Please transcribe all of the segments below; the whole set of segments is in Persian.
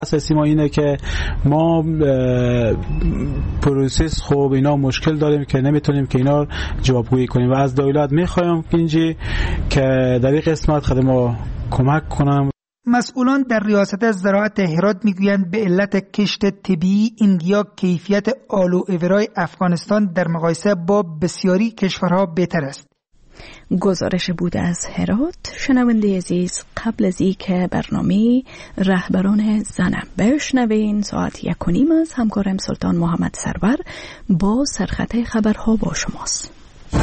اساسی ما اینه که ما پروسس خوب اینا مشکل داریم که نمیتونیم که اینا جوابگویی کنیم و از دولت میخوایم که در این قسمت خدمت ما کمک کنم. مسئولان در ریاست زراعت هرات میگویند به علت کشت طبیعی ایندیا کیفیت آلو اورای افغانستان در مقایسه با بسیاری کشورها بهتر است. گزارش بود از هرات. شنونده عزیز، قبل از این که برنامه رهبران زنم بشنوین، ساعت 1:30 از همکارم سلطان محمد سرور با سرخط خبرها با شماست.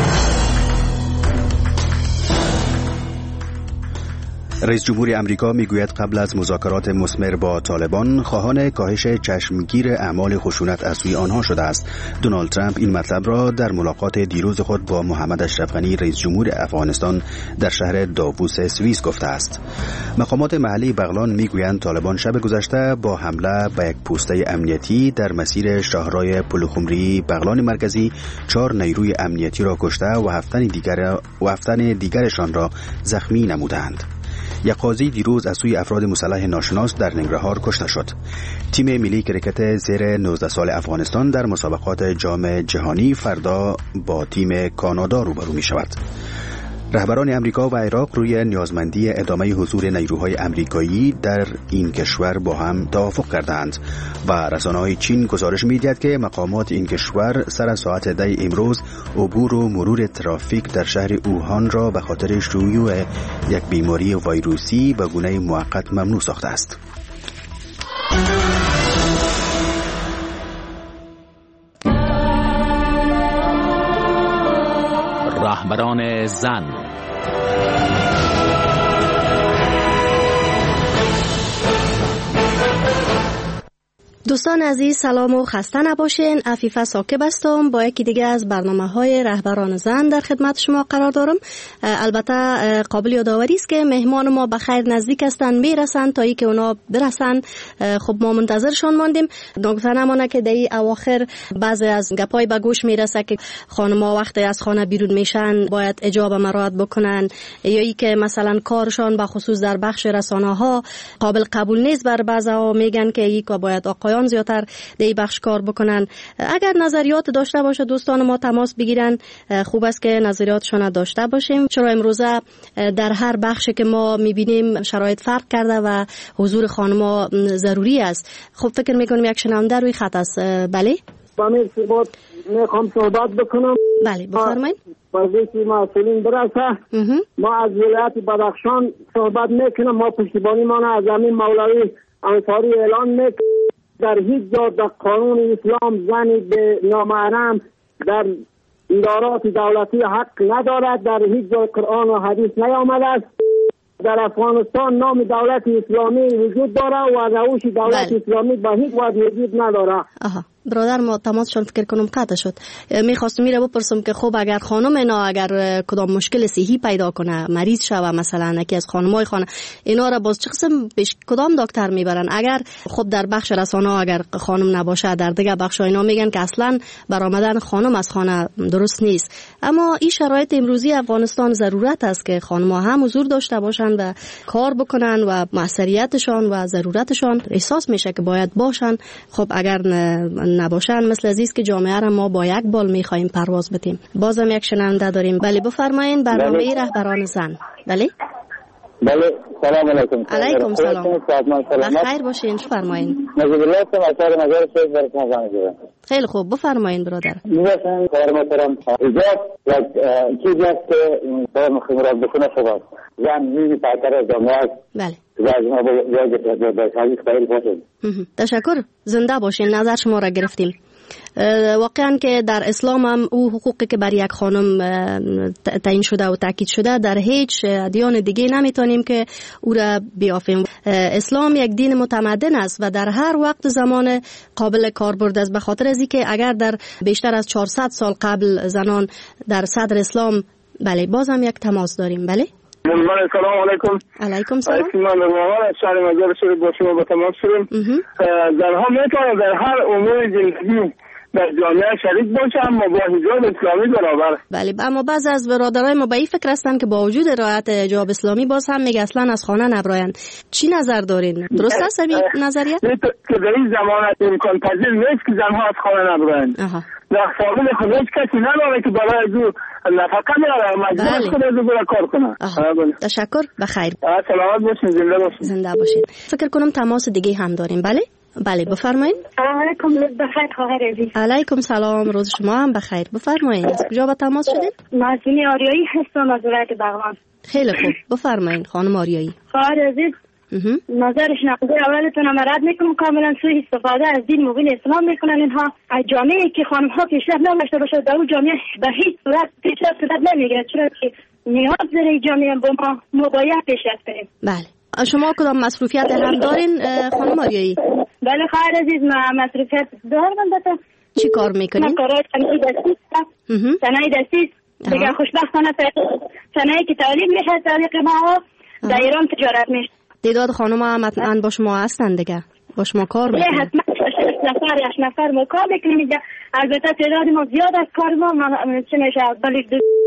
رئیس جمهور امریکا میگوید قبل از مذاکرات مثمر با طالبان خواهان کاهش چشمگیر اعمال خشونت از سوی آنها شده است. دونالد ترامپ این مطلب را در ملاقات دیروز خود با محمد اشرف غنی رئیس جمهور افغانستان در شهر داووس سوئیس گفته است. مقامات محلی بغلان میگویند طالبان شب گذشته با حمله به یک پوسته امنیتی در مسیر شاهرای پلخمری بغلان مرکزی 4 نیروی امنیتی را کشته و 7 دیگرشان را زخمی نمودند. یک قاضی دیروز از سوی افراد مسلح ناشناس در ننگرهار کشته شد. تیم ملی کرکت زیر 19 سال افغانستان در مسابقات جام جهانی فردا با تیم کانادا روبرو می شود. رهبران امریکا و عراق روی نیازمندی ادامه حضور نیروهای امریکایی در این کشور با هم توافق کردند و رسانه‌های چین گزارش می‌دهد که مقامات این کشور سر از ساعت 10 امروز عبور و مرور ترافیک در شهر اوهان را به خاطر شیوع یک بیماری ویروسی به گونه موقت ممنوع ساخته است. رهبران زن. دوستان عزیز، سلام و خسته نباشین. عفیفه ساکب هستم. با یکی دیگه از برنامه‌های رهبران زن در خدمت شما قرار دارم. البته قابل یادآوری است که مهمان ما به خیر نزدیک هستند، میرسن تا اینکه اونا برسن. خب ما منتظرشان ماندیم. نگفته نمانه که در این اواخر بعضی از گپای به گوش میرسه که خانم‌ها وقتی از خانه بیرون میشن باید حجاب مراعات بکنن، یا ای که مثلا کارشان به خصوص در بخش رسانه‌ها قابل قبول نیست. بر بعضا میگن که ای که باید آقایان زیادتر در این بخش کار بکنن. اگر نظریات داشته باشه دوستان ما تماس بگیرن، خوب است که نظریاتشون داشته باشیم، چرا امروزه در هر بخشی که ما میبینیم شرایط فرق کرده و حضور خانم‌ها ضروری است. خب فکر میکنم یک شنونده روی خط است. بله میخوام صحبت بکنم. بله بفرمایید. وظیفه مسئولین برسه. ما از ولایت بدخشان صحبت میکنم. ما پشتیبانی ما از همین مولوی انصاری اعلان میکنم در هیچ جا در قانون اسلام زنی به نامحرم در ادارات دولتی حق ندارد. در هیچ جا قرآن و حدیث نیامده است. در افغانستان نام دولت اسلامی وجود داره و روش دولت اسلامی به هیچ وجه وجود نداره. برادر ما تماسشون فکر کنم قطع شد. میخواستم میره بپرسم که خب اگر خانم اینا اگر کدام مشکل صحی پیدا کنه، مریض شوه مثلا یکی از خانمای خانه، اینا را باز چه قسم پیش کدام دکتر میبرن؟ اگر خب در بخش رسانه اگر خانم نباشه، در دیگه بخش اینا میگن که اصلا برآمدن خانم از خانه درست نیست. اما این شرایط امروزی افغانستان ضرورت است که خانم‌ها هم حضور داشته باشن و کار بکنن و مسئولیتشان و ضرورتشان احساس میشه که باید باشن. خب اگر نباشن مثل عزیز که جامعه را ما با یک بال میخوایم پرواز بدیم. بازم یک شنونده داریم. بله بفرمایید. برنامه رهبران زن. بله سلام علیکم. علیکم سلام. خیر باشین. فرمایید. خیلی خوب بفرمایید برادر. می‌خوام کار محترم حجاب یک چیزی است که باید خبرات بکنه. شما زن می‌بینی پایتر از جامعه است. بله. تشکر. زنده باشین. نظر شما را گرفتیم. واقعا که در اسلام هم او حقوقی که برای یک خانم تعیین شده و تاکید شده در هیچ ادیان دیگه نمیتونیم که او را بیافیم. اسلام یک دین متمدن است و در هر وقت زمان قابل کاربرد است، به خاطر از اینکه اگر در بیشتر از 400 سال قبل زنان در صدر اسلام. بله بازم یک تماس داریم. بله سلام علیکم. علیکم سلام. من از شهر مزار شریف با شما با تماس شدیم. زنها میتونن در هر امور زندگی در جامعه شریک باشه اما با حجاب اسلامی برابر. بله، اما بعضی از برادرای ما به این فکر هستن که با وجود رعایت حجاب اسلامی باز هم میگه اصلا از خانه نبراین. چی نظر دارین؟ درست است این نظریه؟ که در این زمانه امکان پذیر نیست که زنها از خانه نبراین. در فامیل خود هیچ کسی نداره که برای از او نفقه میاره، مجبور خود از او برای کار کنه. تشکر، بخیر. سلامت باشین، زنده باشین. زنده باشین. فکر کنم تماس دیگه هم داریم. بله؟ بله بفرمایید. سلام علیکم، روز بخیر خواهر عزیز. علیکم سلام، روز شما هم بخیر. بفرمایید. از کجا با تماس شدید؟ مازنی آریایی هستم از ولایت بغلان. خیلی خوب، بفرمایید خانم آریایی. خواهر عزیز، نظر شنونده اولتون رد میکنم، کاملا سوء استفاده از دین مبین اسلام میکنن اینها. از جامعه که خانم ها پیشرفت نداشته باشه در اون جامعه به هیچ صورت پیشرفت نمیگیره، چرا که نیاز داره جامعه با ما باید پیشرفت کنیم. بله، شما کدام مصروفیت هم دارین خانم آریایی؟ بله خواهر عزیز، ما مصروفیت دارم. البته چی کار میکنین؟ کارهای صنایع دستی است. صنایع دستی دیگه خوشبختانه صنایعی که تولید میشه طریق ما در ایران تجارت میشه. تعداد خانم هم حتما با شما هستن دیگه، با شما کار میکنن؟ حتما 6 نفر ما کار میکنیم. البته تعداد ما زیاد از کار ما چه میشه ولی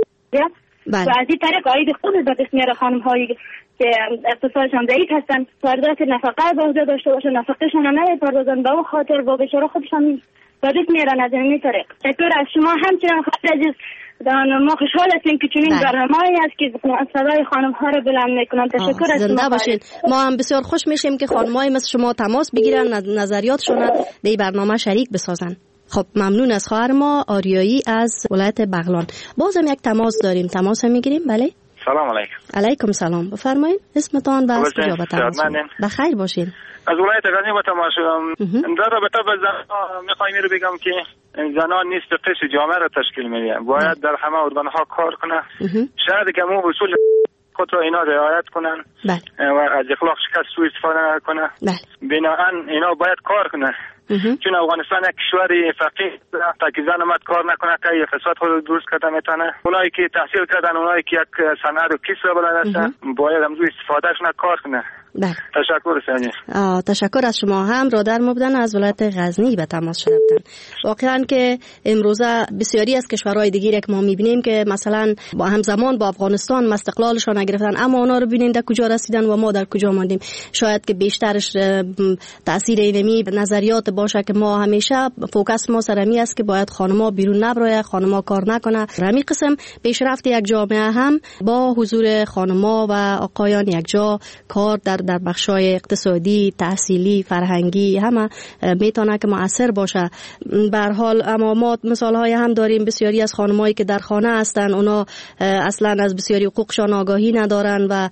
و از این طریق آید خود به دست میاره خانم هایی که اقتصادشان ضعیف هستن، واردات نفقه باید داشته باشه، نفقهشان هم نمیپردازن، به اون خاطر با بیچاره خودشان به دست میارن از این طریق. تشکر از شما. همچنین خواهر عزیز، ما خوشحال هستیم که چنین برنامه‌ای است که صدای خانم ها رو بلند میکنن. تشکر از شما. زنده باشین. ما هم بسیار خوش میشیم که خانم‌های مثل شما تماس بگیرن، نظریاتشون رو به این برنامه شریک بسازن. خب ممنون از خواهر ما آریایی از ولایت بغلان. بازم یک تماس داریم، تماس میگیریم. بله. سلام علیکم. علیکم سلام. بفرمایید اسمتان و از کجا به تماس شدید؟ بخیر باشین. از ولایت غزنی به تماس شدم. در رابطه با زنان میخوایم رو بگم که زنان نیست قشر جامعه را تشکیل میده، باید در همه ارگان‌ها کار کنه. شاید که مو اصول خود را اینا رعایت کنن و از اخلاق شکست سوء استفاده نکنه. بنابراین اینا باید کار کنه. چون افغانستان یک کشور فقیر تا که زن اومد کار نکنه که اقتصاد خود درست کرده میتونه. اونایی که تحصیل کردن، اونایی که یک صنعت و کسب بلد هستن، باید هم استفادهشون کار کنه. تشکر سنجی. تشکر از شما. هم برادر ما بودن از ولایت غزنی به تماس شده بودن. واقعا که امروزه بسیاری از کشورهای دیگه که ما میبینیم که مثلا با همزمان با افغانستان استقلالشان نگرفتن، اما اونا رو ببینید در کجا رسیدن و ما در کجا ماندیم. شاید که بیشترش تاثیر اینمی نظریات باشه که ما همیشه فوکس ما سرمی است که باید خانم‌ها بیرون نبره، خانم‌ها کار نکنه. همین قسم پیشرفت یک جامعه هم با حضور خانم‌ها و آقایان یک جا کار در بخشای اقتصادی، تحصیلی، فرهنگی همه میتونه که مؤثر باشه. به هر حال اما ما مثال‌های هم داریم، بسیاری از خانمایی که در خانه هستن اونا اصلا از بسیاری حقوقشان آگاهی ندارن و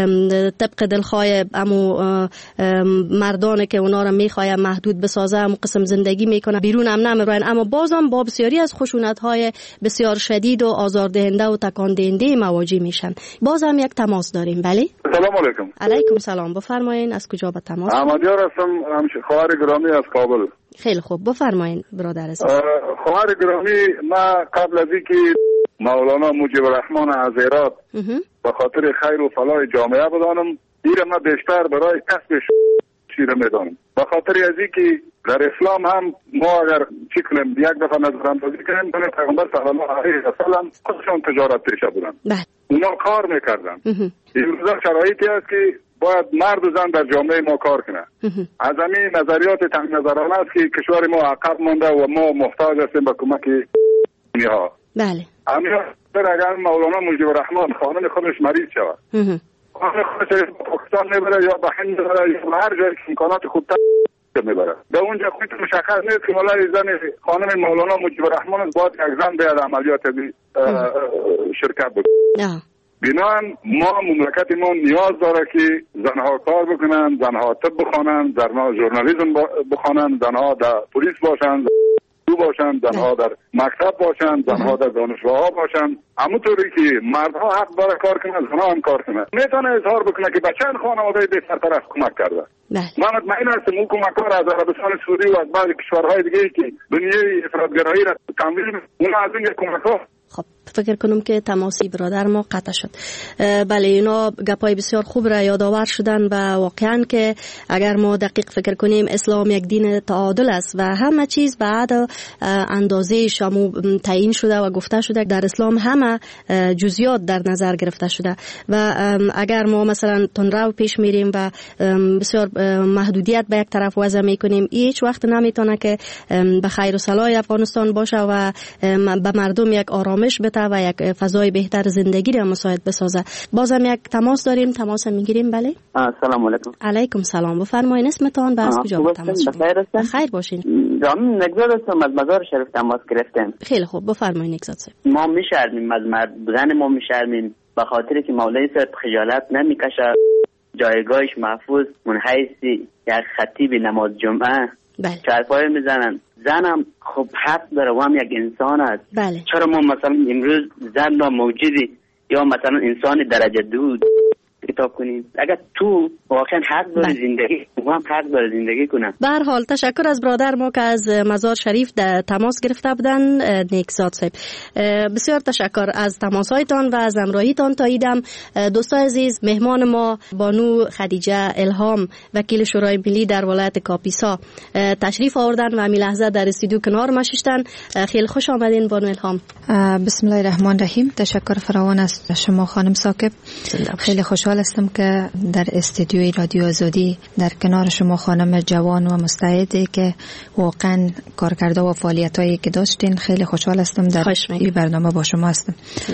طبق دلخواه امو مردان که اونا رو میخواد محدود بسازه هم قسم زندگی میکنه، بیرون هم نمیرن. اما بازم با بسیاری از خشونت‌های بسیار شدید و آزاردهنده و تکان دهنده مواجه میشن. بازم یک تماس داریم. بله. سلام علیکم. علیکم سلام. بفرمایید از کجا به تماس؟ احمدیار هستم، خواهر گرامی از کابل. خیلی خوب، بفرمایید برادر عزیز. خواهر گرامی، ما قبل از اینکه مولانا مجیب الرحمن از هرات به خاطر خیر و فلاح جامعه بدانم، این ما بیشتر برای کسب شیره میدانم. به خاطر از اینکه در اسلام هم ما اگر چی کنیم یک دفعه نظر اندازی کنیم، پیغمبر صلی الله علیه و سلم خودشون تجارت پیشه بودن، اونا کار میکردن. امروز شرایطی است که باید مرد و زن در جامعه ما کار کنه. از همین نظریات تنگ نظرانه است که کشور ما عقب مانده و ما محتاج هستیم به کمک دنیا. بله. همین اگر مولانا مجیب الرحمن خانم خودش مریض شود، خانم خودش پاکستان میبره یا به هند میبره یا به هر جایی که امکانات خوبتر میبره، در اونجا خودت مشخص نیست که والله زن خانم مولانا مجیب الرحمن باید یک زن بیاد عملیات شرکت بکنه. بنابراین ما مملکت ما نیاز داره که زنها کار بکنن، زنها طب بخوانن، زنها ژورنالیسم بخوانن، زنها در پلیس باشن، باشن، زنها در مکتب باشن، زنها در دانشگاه‌ها باشن. همونطوری که مردها حق داره کار کنن، زنها هم کار کنن. میتونه اظهار بکنه که به چند خانواده بهتر از کمک کرده. من مطمئن هستم اون کمک‌ها از عربستان سعودی و از بعضی کشورهای دیگه که دنیای افراط‌گرایی را تمویل، اونا از این کمک‌ها خب فکر کنم که تماسی برادر ما قطع شد. بله اینا گپای بسیار خوب را یادآور شدن و واقعا که اگر ما دقیق فکر کنیم اسلام یک دین تعادل است و همه چیز بعد اندازه شامو تعیین شده و گفته شده در اسلام همه جزئیات در نظر گرفته شده و اگر ما مثلا تندرو پیش میریم و بسیار محدودیت به یک طرف وضع میکنیم هیچ وقت نمیتونه که به خیر و صلاح افغانستان باشه و به مردم یک آرامش بده و یک فضای بهتر زندگی را مساعد بسازه. بازم یک تماس داریم، تماس میگیریم. بله سلام علیکم. علیکم سلام. بفرمایید اسمتون و از کجا تماس شدید؟ بخیر باشین. جام نگزاد هستم از مزار شریف تماس گرفتم. خیلی خوب بفرمایید نگزاد صاحب. ما میشرمیم از مرد بودن ما میشرمیم به خاطر که مولوی صاحب خجالت نمیکشه جایگاهش محفوظ منحیثی یک خطیب نماز جمعه چرپای میزنن. زنم خب حق داره و هم یک انسان است. بله. چرا ما مثلا امروز زن را موجودی یا مثلا انسان درجه دو کتاب کنیم؟ اگر تو واقعا حق داری زندگی و هم حق داره زندگی کنن. به هر حال تشکر از برادر ما که از مزار شریف تماس گرفته بودن. نیکزاد صاحب بسیار تشکر از تماسهایتان و از همراهیتان. تا ایدم دوستان عزیز مهمان ما بانو خدیجه الهام وکیل شورای ملی در ولایت کاپیسا تشریف آوردن و همین لحظه در استودیو کنار ما شدن. خیلی خوش آمدین بانو الهام. بسم الله الرحمن الرحیم. تشکر فراوان از شما خانم ثاقب. خیلی خوشحال هستم که در استودیوی رادیو آزادی در کنار شما خانم جوان و مستعدی که واقعا کارکرده و فعالیتایی که داشتین خیلی خوشحال هستم در این برنامه با شما هستم.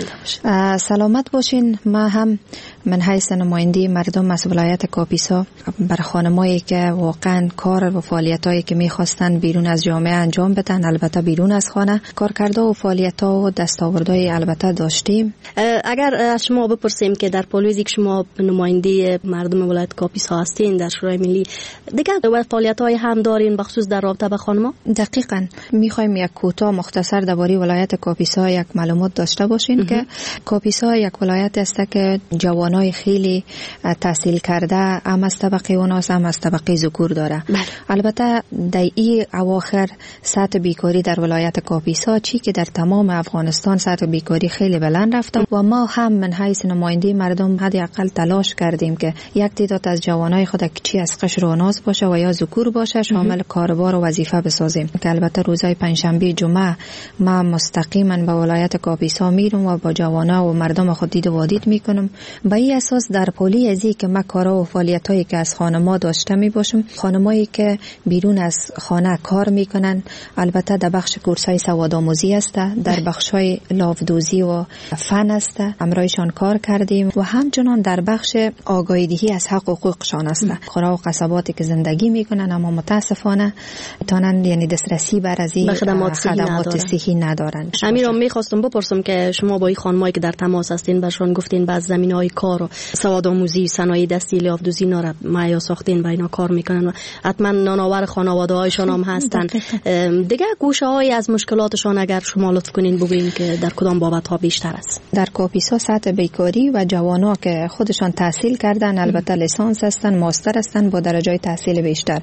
سلامت باشین. ما هم من حیث نماینده مردم از ولایت کاپیسا بر خانمایی که واقعا کار و فعالیتایی که میخواستن بیرون از جامعه انجام بدن البته بیرون از خانه کارکرده و فعالیت‌ها و دستاوردهای البته داشتیم. اگر از شما بپرسیم که در پالویزی که شما نماینده مردم ولایت کاپیسا هستین در شورای ملی دیگه فعالیت‌های هم دارین بخصوص در رابطه با خانم‌ها؟ دقیقاً می‌خوایم یک کوتاه مختصر درباره ولایت کاپیسا یک معلومات داشته باشین که کاپیسا یک ولایت است که جوانای خیلی تحصیل کرده هم از طبقه اوناس هم از طبقه ذکور داره. البته در این اواخر سطح بیکاری در ولایت کاپیسا چی که در تمام افغانستان سطح بیکاری خیلی بلند رفته و ما هم من حیث نماینده مردم حداقل تلاش کردیم که یک تعداد از جوانای خود چی از قشر و ناز باشه و یا ذکور باشه شامل کاربار و وظیفه بسازیم که البته روزهای پنجشنبه جمعه ما مستقیما به ولایت کاپیسا میرم و با جوانا و مردم خود دید و وادید میکنم. به این اساس در پولی ازی که ما کارا و فعالیتایی که از خانما داشته می باشم خانمایی که بیرون از خانه کار میکنن البته در بخش کورسای سوادآموزی است در بخشای لاودوزی و فن است امرایشان کار کردیم و همچنان در بخش آگاهی دهی از حق و حقوقشان است. قرا و قصباتی که زندگی میکنن اما متاسفانه تانن یعنی دسترسی بر از این خدمات صحی ندارن. همین رو میخواستم بپرسم که شما با این خانمایی که در تماس هستین برشون گفتین بعض زمینه‌های کار و سوادآموزی صنایع دستی لاودوزی اینا را معیا ساختین و اینا کار میکنن و حتما نانآور خانواده‌هایشان هم هستن. دیگه گوشه‌های از مشکلاتشان اگر شما لطف کنین بگوین که در کدام بابت‌ها بیشتر است؟ در کاپیسا سطح بیکاری و جوانا که خودشان تحصیل کردن البته لیسانس هستن ماستر هستن با درجه تحصیل بیشتر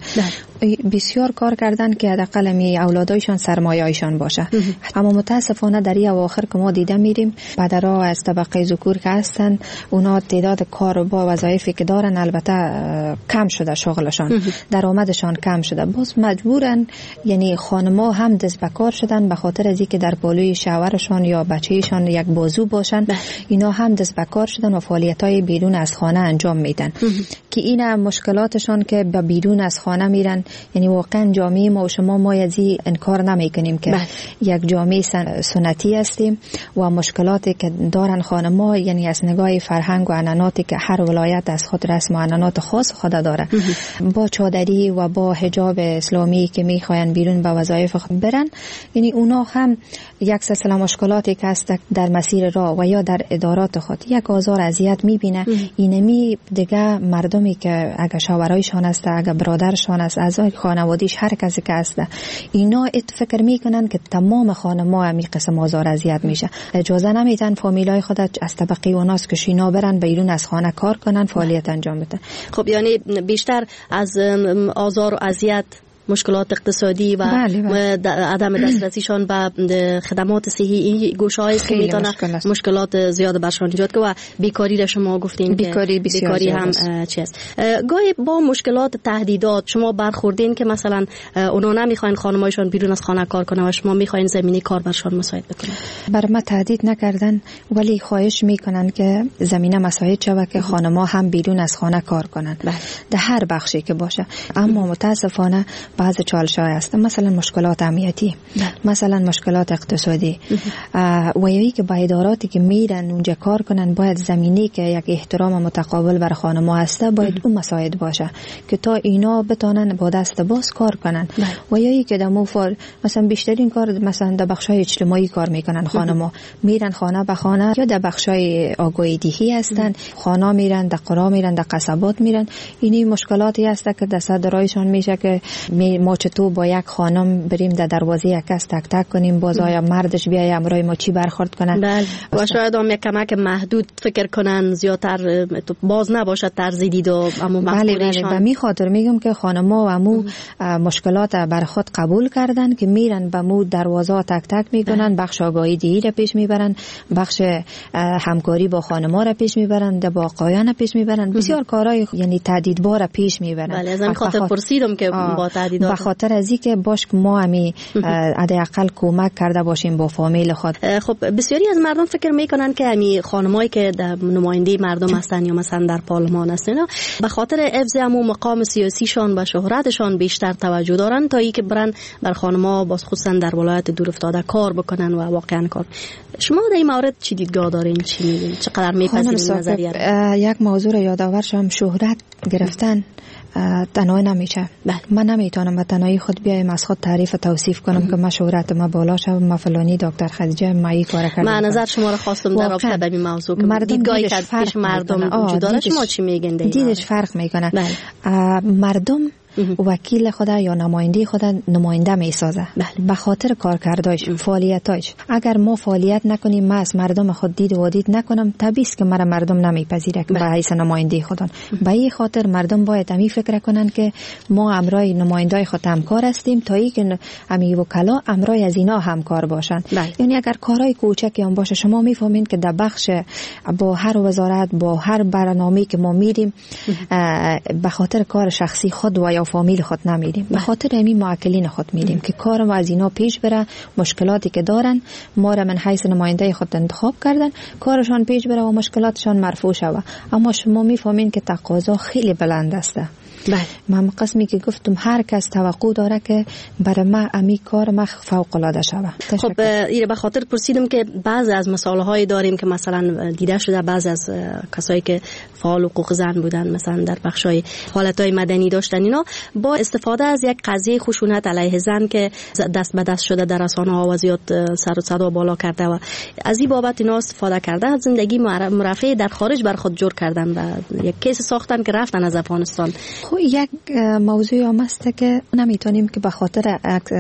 بسیار کار کردن که حداقل می اولادایشان سرمایه‌ایشان باشه. اما متاسفانه در این اواخر که ما دیده میریم پدرها از طبقه ذکور که هستن اونا تعداد کار با وظایفی که دارن البته کم شده شغلشان درآمدشان کم شده باز مجبورن یعنی خانم‌ها هم دست به کار شدن به خاطر از اینکه در پالوی شوهرشان یا بچه‌شان یک بازو باشن اینا هم دست به کار شدن و فعالیت‌های بیرون از خانه انجام میدن که این مشکلاتشان که به بیرون از خانه میرن یعنی واقعا جامعه ما و شما ما یزی انکار نمیکنیم که یک جامعه سنتی هستیم و مشکلاتی که دارن خانم‌ها یعنی از نگاه فرهنگ و عنعناتی که هر ولایت از خود رسم و عنعنات خاص خود داره با چادری و با حجاب اسلامی که میخواین بیرون به وظایف خود برن یعنی اونا هم یک سلسله مشکلاتی که هست در مسیر راه و یا در ادارات خود یک آزار اذیت میبینه اینمی دیگه مردمی که اگه شوهرایشان است اگه برادرشان است اعضای خانوادیش هر کسی که هست اینا فکر میکنن که تمام خانم‌ها همین قسم آزار اذیت میشه اجازه نمیدن فامیلای خود از طبقه اوناس که اینا برن بیرون از خانه کار کنن فعالیت انجام بدن. خب یعنی بیشتر از آزار و اذیت مشکلات اقتصادی و عدم دسترسیشان به خدمات صحی، این گوشه‌ای که میتونه مشکلات زیاد برشان ایجاد کنه. و بیکاری را شما گفتین بیکاری هم چیست. گاهی با مشکلات تهدیدات شما برخوردین که مثلا اونا نمیخواین خانمایشان بیرون از خانه کار کنه و شما میخواین زمینه کار برشان مساعد بکنه؟ بر ما تهدید نکردن، ولی خواهش میکنن که زمینه مساعد شود که خانم‌ها هم بیرون از خانه کار کنن در هر بخشی که باشه. اما متاسفانه بعض چالش‌ها هست، مثلا مشکلات امنیتی، مثلا مشکلات اقتصادی و یکی که با اداراتی که میرن اونجا کار کنن باید زمینه که یک احترام متقابل بر خانم‌ها هست باید اون مساعد باشه که تا اینا بتونن با دست باز کار کنن. و یکی که دمو مثلا بیشترین کار مثلا در بخش‌های اجتماعی کار میکنن خانم‌ها، میرن خانه به خانه یا در بخش‌های آگاهی دهی هستن، خانه میرن، در قرا میرن، در قصبات میرن. اینی مشکلاتی هست که در صدرایشان میشه که ما چطور با یک خانم بریم در دروازه یک کس تک تک کنیم، باز آیا مردش بیای امرای ما چی برخورد کنن. و شاید هم یک کمک محدود فکر کنن، زیادتر باز نباشه طرز دید و امو مفهومشان. به می خاطر میگم که خانم‌ها و امو مشکلات بر خود قبول کردن که میرن به مو دروازه تک تک میکنن، بخش آگاهی دهی را پیش میبرن، بخش همکاری با خانم‌ها را پیش میبرن، با آقایان پیش میبرن، بسیار کارهای یعنی تهدیدبار پیش میبرن. بله، از این خاطر پرسیدم که با تهدیدات، به خاطر از اینکه باش ما همی حداقل کمک کرده باشیم با فامیل خود. خب بسیاری از مردم فکر میکنن که همی خانمایی که در نماینده مردم هستن یا مثلا در پارلمان هستن به خاطر حفظ همون مقام سیاسیشان و شهرتشان بیشتر توجه دارن تا اینکه برن بر خانم‌ها باز خصوصا در ولایت دور افتاده کار بکنن و واقعا کار. شما در این مورد چی دیدگاه دارین؟ چی میگین؟ چقدر میپذیرین نظریه؟ یک موضوع رو یادآور شم، شهرت گرفتن تنها نمیشه. من نمیتونم به تنهایی خود بیایم از خود تعریف و توصیف کنم که من شهرت ما بالا شوم، ما فلانی دکتر خدیجه ما این کار کردم. من نظر شما رو خواستم در رابطه با این موضوع که دیدگاهی که پیش مردم وجود داره، شما چی میگین؟ دیدش فرق میکنه. مردم وکیل خدا یا نماینده خدا نماینده میسازه به خاطر کارکردش، فعالیتاش. اگر ما فعالیت نکنیم، ما از مردم خود دید و دید نکنم، طبیعی است که مرا مردم نمیپذیره که به حیث نماینده خودن. به این خاطر مردم باید همی فکر کنن که ما امرای نمایندای خود همکار هستیم تا اینکه امی وکلا امرای از اینا همکار باشن. یعنی اگر کارهای کوچکی هم باشه، شما میفهمین که در بخش با هر وزارت، با هر برنامه‌ای که ما میریم، به خاطر کار شخصی خود و یا فامیل خود نمیریم، به خاطر همین موکلین خود میریم که کارم از اینا پیش بره، مشکلاتی که دارن ما را من حیث نماینده خود انتخاب کردن، کارشان پیش بره و مشکلاتشان مرفوع شوه. اما شما میفهمین که تقاضا خیلی بلند است. من قسمی که گفتم هر کس توقع داره که برای من امی کار ما فوق العاده شوه. خب این به خاطر پرسیدم که بعضی از مسائل هایی داریم که مثلا دیده شده بعضی از کسایی که فعال حقوق زن بودن، مثلا در بخشای حالتهای مدنی داشتن، اینا با استفاده از یک قضیه خشونت علیه زن که دست به دست شده در رسانه‌ها و زیاد سر و صدا بالا کرده و از این بابت اینا استفاده کرده از زندگی مرفه در خارج بر خود جور کردن و یک کیس ساختن که رفتن از افغانستان. یک موضوع هم است که نمیتونیم که به خاطر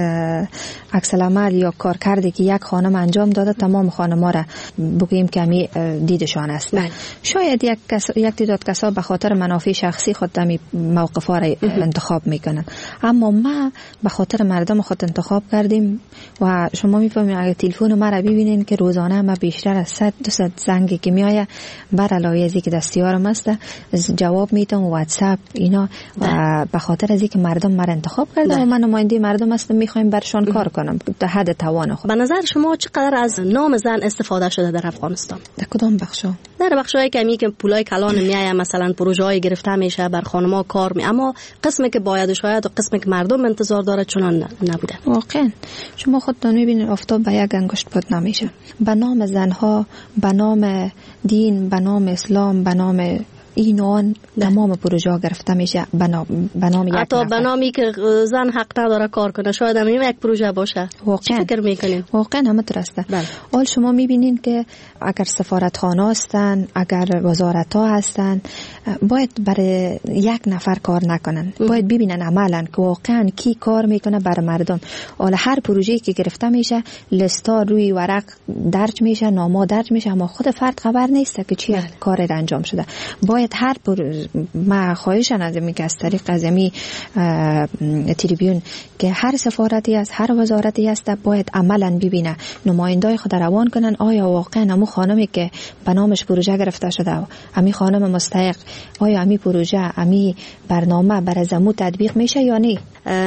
عکس العمل یا کارکردی که یک خانم انجام داده تمام خانم‌ها را بگیم که می دیدشان است. شاید یک تعداد کسا به خاطر منافع شخصی خود می موقف‌ها را انتخاب میکنن، اما ما به خاطر مردم خود انتخاب کردیم. و شما میفهمید اگه تلفن ما را ببینین که روزانه ما بیشتر از 100-200 زنگی که میآید بر علاوه از اینکه دستیارم است جواب میدم، واتساپ اینا، و به خاطر از اینکه مردم ما را انتخاب کرده و من نماینده مردم هستم، میخوایم برشان کار کنم در حد توان خود. به نظر شما چقدر از نام زن استفاده شده در افغانستان؟ در کدام بخشا؟ در بخشایی که پولای کلان میآید، مثلا پروژه‌ای گرفته میشه بر خانم‌ها کار اما قسمی که باید شاید و قسمی که مردم انتظار داره چنان نبوده. واقعا شما خودتون میبینید آفتاب به یک انگشت پد نمیشه. به نام زنها، به نام دین، به نام اسلام، به نام اینان تمام پروژه گرفته میشه به نام یک حتی به نامی که زن حق نداره کار کنه، شاید هم یک پروژه باشه. چی فکر میکنین؟ واقعا همه درسته. حال شما میبینین که اگر سفارتخانه هستن، اگر وزارت ها هستن، باید برای یک نفر کار نکنن، باید ببینن عملا که واقعا کی کار میکنه برای مردم. حالا هر پروژه‌ای که گرفته میشه لیستا روی ورق درج میشه، نامه درج میشه، اما خود فرد خبر نیست که چی کار انجام شده. باید باید ما خواهشان از می که از طریق از می تریبیون که هر سفارتی است، هر وزارتی است، باید عملا ببینه، نمایندای خود روان کنن آیا واقعا همون خانمی که به نامش پروژه گرفته شده و امی خانم مستحق، آیا امی پروژه، امی برنامه برای زمو تطبیق میشه یا نه؟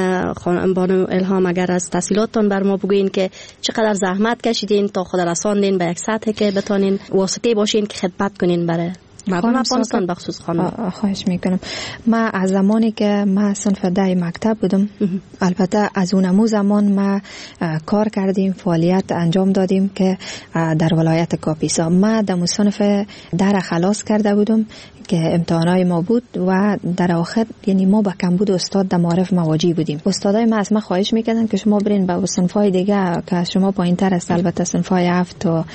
خانم بانو الهام، اگر از تحصیلاتتون بر ما بگوین که چقدر زحمت کشیدین تا خود رساندین به یک سطحی که بتونین واسطه باشین که خدمت کنین برای مردم افغانستان بخصوص خانم. خواهش میکنم. ما از زمانی که ما صنف 10 مکتب بودم، البته از اونمو زمان ما کار کردیم، فعالیت انجام دادیم که در ولایت کاپیسا ما در صنف 10 خلاص کرده بودم که امتحانای ما بود و در آخر یعنی ما با کمبود استاد در معارف مواجه بودیم. استادای ما از ما خواهش میکردن که شما برین به صنفای دیگه که از شما پایینتر است، البته صنفای 7 تا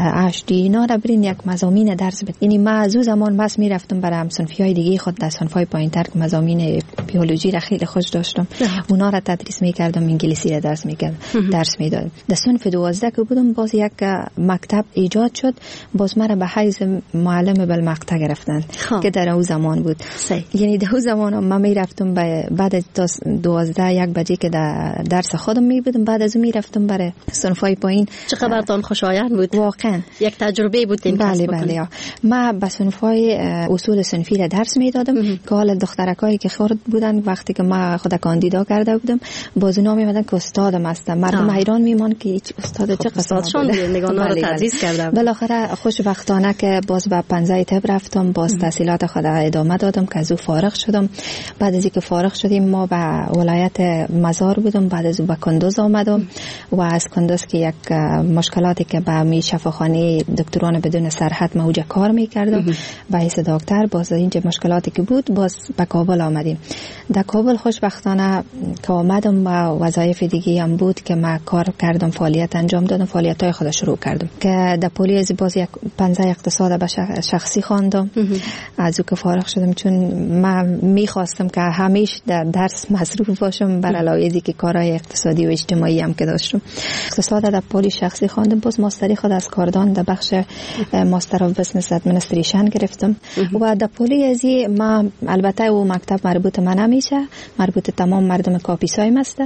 8 اینا را برین یک مضامین درس بدین. یعنی ما از اون زمان بس میرفتم برای همصنفیای دیگه خود در صنفای پایینتر که مضامین بیولوژی را خیلی خوش داشتم، اونا را تدریس میکردم، انگلیسی را درس میدادم. در صنف 12 که بودم باز یک مکتب ایجاد شد، باز مرا به حیث معلم بالمقطع گرفتن که در اون زمان بود. یعنی در اون زمان ما میرفتم بعد از 12-1 بجه که در درس خودم میبودم، بعد از اون میرفتم برای صنفای پایین. چقدر براتون خوشایند بود؟ واقعا یک تجربه بود این کسب بکنید. بله. ما به صنفای اصول صنفی را درس میدادم که حالا دخترکایی که خرد بودن وقتی که ما خود کاندیدا کرده بودم باز اونا میمدن که استادم هستم، مردم حیران میمان که هیچ استاد چه استادشون نگانا رو تدریس کردم. بالاخره خوشبختانه که باز به 15 طب رفتم، باز تحصیلات خود ادامه دادم که از او فارغ شدم. بعد از اینکه فارغ شدیم ما به ولایت مزار بودم، بعد از او به کندوز آمدم و از کندوز که یک مشکلاتی که به می شفاخانه دکتران بدون سرحد ما اونجا کار میکردم به حیث دکتر، باز اینجا مشکلاتی که بود باز به کابل آمدیم. در کابل خوشبختانه که آمدم و وظایف دیگه هم بود که ما کار کردم، فعالیت انجام دادم، فعالیت‌های خود شروع کردم که در پلیس باز یک 15 اقتصاد به شخصی خواندم. از او که فارغ شدم چون من میخواستم که همیشه در درس مصروف باشم بر علاوه که کارهای اقتصادی و اجتماعی هم که داشتم. اقتصاد در پلیس شخصی خواندم، باز ماستری خود از کاردان در بخش ماستر آف بزنس ادمنستریشن گرفتم و در پلیس ما البته او مکتب مربوط من نمیشه، مربوط تمام مردم کاپیسای است.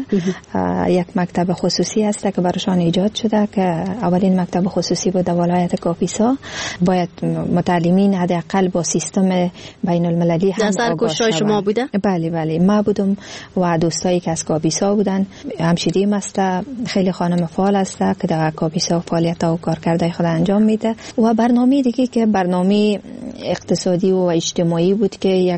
یک مکتب خصوصی است که براشان ایجاد شده که اولین مکتب خصوصی بود در ولایت کاپیسا. باید متعلمین حداقل با سیستم بین المللی هم سرکشای شما بوده؟ بله ما بودم و دوستایی که از کاپیسا بودن. همشیریم است، خیلی خانم فعال است که در کاپیسا فعالیت‌ها و کارکردهای خود انجام میده و برنامه دیگه که برنامه اقتصادی و اجتماعی بود که یک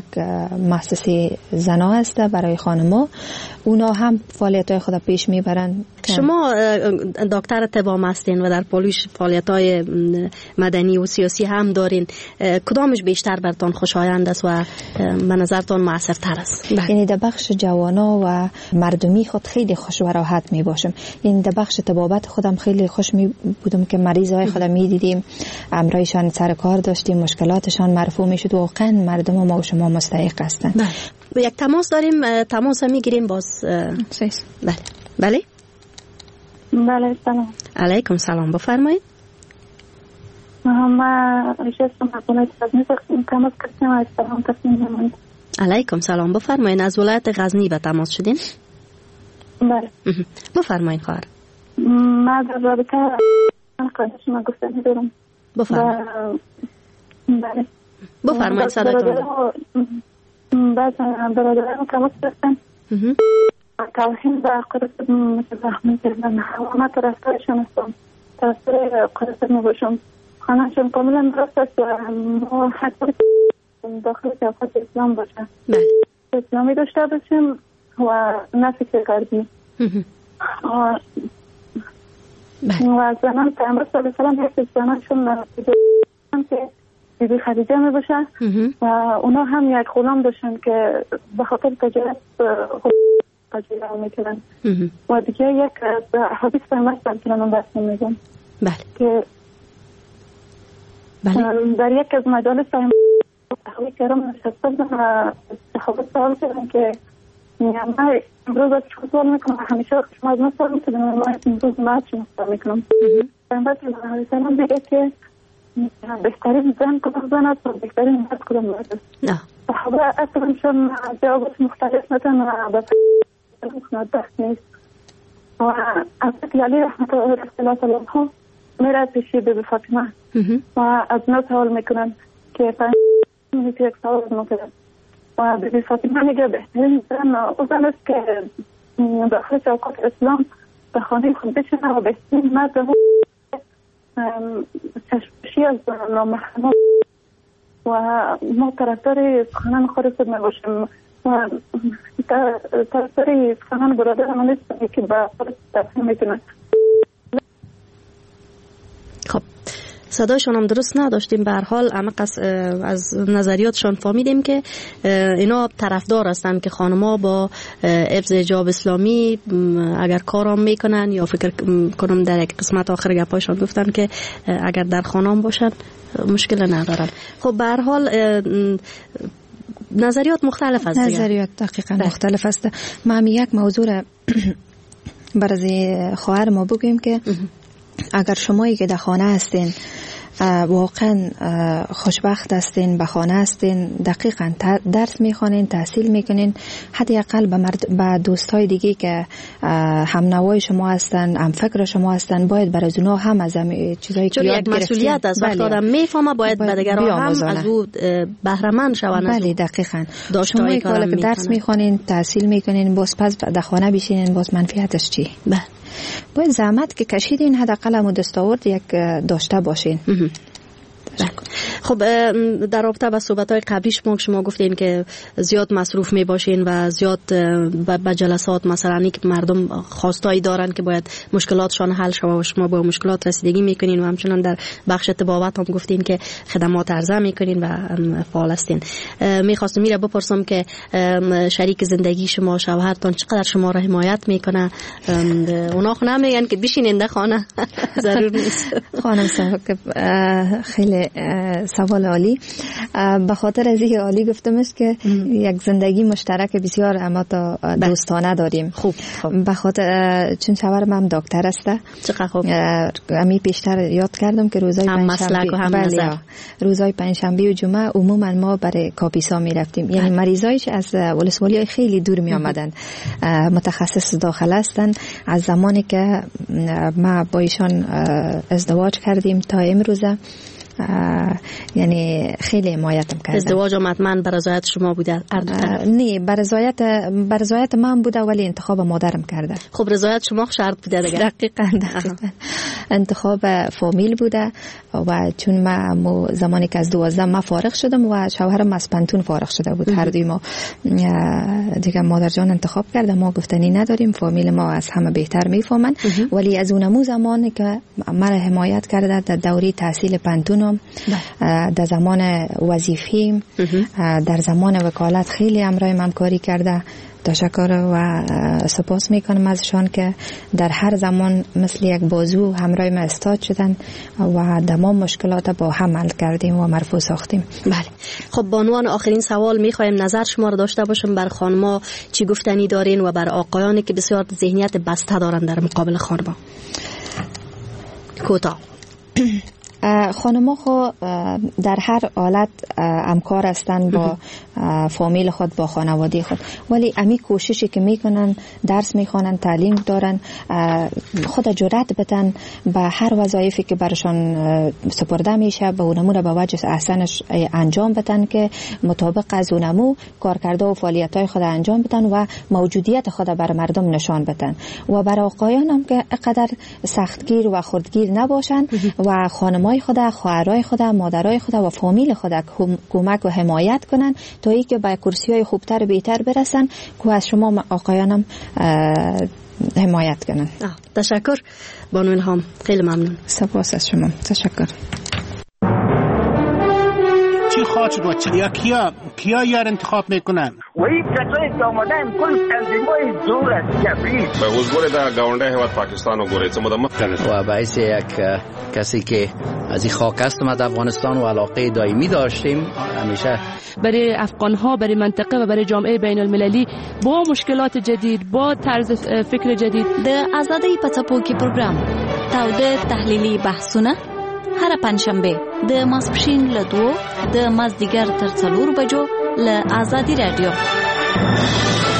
مؤسسه زنا است برای خانم‌ها، اونا هم فعالیت‌های خود پیش میبرن. شما دکتر طب هستین و در پلیس فعالیت‌های مدنی و سیاسی هم دارین، کدامش بیشتر براتون خوشایند است و به نظرتون موثرتر است؟ یعنی در بخش جوانا و مردمی خود خیلی خوش و راحت می باشم. این در بخش طبابت خودم خیلی خوش می بودم که مریضای خودم می دیدیم، امرایشان سر کار داشتیم، مشکلاتشان مرفوع می شد. واقعا مردم ما و شما مستحق هستند. یک تماس داریم، تماس می گیریم باز. بله سلام. علیکم سلام، بفرمایید. علیکم سلام، بفرمایید. از ولایت غزنی به تماس شدین؟ بله. بفرمایید خواهر. ما در رابطه شما گفتنی دارم. بله. بفرمایید صداتون. بعد برادران تماس داشتن. توهین به قدرت متضخمی کردن، حوامت رفتارشان هستم، تاثیر قدرت میباشم، خانهشان کاملا درست است و ما حتی داخل جوابات اسلام باشه، اسلامی داشته باشیم و نه فکر کردیم و زنان پیامبر صلی الله علیه و سلم یک زنانشون که بیبی خدیجه می باشه و اونا هم یک غلام داشتن که به خاطر تجارت تجارت میکردن و دیگه یک حدیث پیامبر صلی الله علیه و سلم میگم که در یک از مجالس صحابه کرام نشسته بودن و صحابه سوال کردن که من امروز از چه سوال میکنم، همیشه شما از من سوال میکنم، من امروز من چه سوال میکنم. پیامبر صلی الله علیه و سلم میگه که بهترین زن کدام زن است و بهترین مرد کدام مرد است. صحابه اصلشون جوابش مختلف ندن و بس نیست و حضرت علی رحمت الله علیه میره پیشی بی فاطمه و از نو سوال میکنن که یک سوال میکنن و بی فاطمه میگه بهترین زن او زن است که داخل اوقات اسلام به خانه خود بشنه و بهترین مرد چشمشی از نامحرمان و ما طرفدار سخنان خود میباشیم و طرفدار سخنان برادر من نیستم که به خود تفهیم میکنن. خب صدایشان هم درست نداشتیم. به هر حال از نظریاتشان فهمیدیم که اینا طرفدار هستن که خانما با حفظ حجاب اسلامی اگر کارام میکنن، یا فکر کنم در یک قسمت آخر گپایشان گفتن که اگر در خانم باشن مشکل ندارن. خب به هر حال نظریات مختلف است. نظریات دقیقاً مختلف است. ما یک موضوع برای خواهر ما بگیم که اگر شمایی که در خانه هستین واقعا خوشبخت هستین، به خانه هستین، دقیقاً درس میخوانین، تحصیل میکنین، حداقل به دوستای دیگه که هم نوای شما هستن، هم فکر شما هستن، باید برای اونا هم از چیزایی که یاد گرفتین، مسئولیت است. وقتی آدم میفهمه باید به دیگران هم از او بهره مند شون. بله دقیقاً. شما که درس میخوانین، تحصیل میکنین، باز پس در خانه بشینین، باز منفعتش چی؟ بله. باید زحمت که کشیدین حداقل هم دستاورد یک داشته باشین. خب در رابطه با صحبت‌های قبلی شما گفتین که زیاد مصروف می باشین و زیاد به جلسات مثلا که مردم خواستایی دارن که باید مشکلاتشان حل شود و شما با مشکلات رسیدگی میکنین و همچنان در بخش طبابت هم گفتین که خدمات عرضه میکنین و فعال هستین. میخواستم میره بپرسم که شریک زندگی شما، شوهرتان چقدر شما را حمایت میکنه؟ اونا خو نمیگن که بشینین در خانه؟ ضرور نیست. خانم صاحب خیلی سوال عالی. به خاطر از این عالی گفتم است که یک زندگی مشترک بسیار اما تا دوستانه داریم. خوب. به خاطر چون شوهرم هم دکتر است. چقدر خوب. امی پیشتر یاد کردم که روزای پنجشنبه، روزای پنجشنبه و جمعه عموما ما برای کاپیسا می رفتیم. یعنی مریضایش از ولسوالی خیلی دور می آمدن. متخصص داخل هستن. از زمانی که ما با ایشان ازدواج کردیم تا امروزه یعنی خیلی حمایتم کردن. ازدواج هم حتما بر رضایت شما بوده؟ نه، بر رضایت من بوده ولی انتخاب مادرم کرده. خب رضایت شما شرط بوده دیگه. دقیقاً. انتخاب فامیل بوده و چون ما زمانی که از 12 ما فارغ شدم و شوهرم از پنتون فارغ شده بود، هر دوی ما دیگه مادر جان انتخاب کرده. ما گفتنی نداریم، فامیل ما از همه بهتر میفهمن. ولی از اونمو زمانی که مرا حمایت کرده در دوره تحصیل پنتون، در زمان وظیفی، در زمان وکالت خیلی همراه من کاری کرده. تشکر و سپاس میکنم ازشان که در هر زمان مثل یک بازو همراه ما استاد شدن و تمام مشکلات با هم حل کردیم و مرفوع ساختیم. بله. خب به عنوان آخرین سوال میخوایم نظر شما رو داشته باشم بر خانما چی گفتنی دارین و بر آقایانی که بسیار ذهنیت بسته دارن در مقابل خانما. کوتاه. خانما خو در هر حالت همکار هستن با فامیل خود، با خانواده خود، ولی امی کوششی که میکنن، درس میخوانن، تعلیم دارن، خود جرأت بدن به هر وظایفی که برشان سپرده میشه به اونمو را به وجه احسنش انجام بدن که مطابق از اونمو کارکرده و فعالیت‌های خود انجام بدن و موجودیت خود بر مردم نشان بدن. و برای آقایان هم که اقدر سختگیر و خردگیر نباشن و خانمای خود، خواهرای خود، مادرای خود و فامیل خود کمک و حمایت کنن تا اینکه به کرسی‌های خوبتر و بهتر برسن که از شما آقایانم حمایت کنن. تشکر بانو الهام، خیلی ممنون. سپاس از شما. تشکر. چی خواهد بود؟ یا کیا یار انتخاب میکنن؟ و این کسایی که آمدن کل تنظیمای زور است کبیر به وزگوری در گاونده هیواد پاکستان و گوری و باعث یک کسی که از این خاک هستم از افغانستان و علاقه دائمی داشتیم همیشه برای افغانها، برای منطقه و برای جامعه بین المللی با مشکلات جدید، با طرز فکر جدید. د آزادۍ په څپو کې پروګرام تاوده تحلیلي بحثونه هر پنځشنبه د ماسپښین له 2 د مازدیګر تر 4 بجو له آزادي رادیو.